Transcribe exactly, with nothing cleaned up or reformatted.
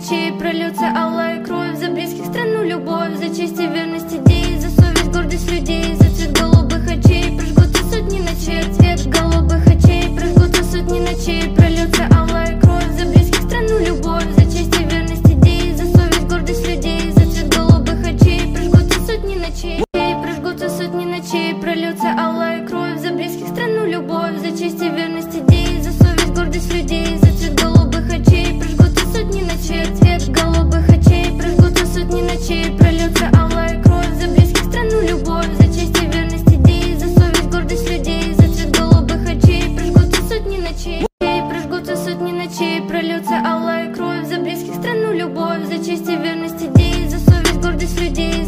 ночей прольется алая кровь за близких, страну, любовь, за честь и верность идей, за совесть, гордость людей, за цвет голубых очей прожгутся сотни ночей, цвет голубых очей прожгутся сотни ночей, прольется алая кровь за близких, страну, любовь, за честь и верность идей, за совесть, гордость людей, за цвет голубых очей прожгутся сотни ночей, прожгутся сотни ночей, прольется алая кровь за близких, страну, любовь, за честь и верность идей, за совесть, гордость людей, за цвет голубых очей прожгутся сотни ночей, цвет голубых очей прожгутся сотни ночей, прольется алая кровь за близких, страну, любовь, за честь и верность идей, за совесть, гордость людей, за цвет голубых очей прожгутся сотни ночей, прожгутся сотни ночей, прольется алая кровь за близких, страну, любовь, за честь и верность идей, за совесть, гордость людей.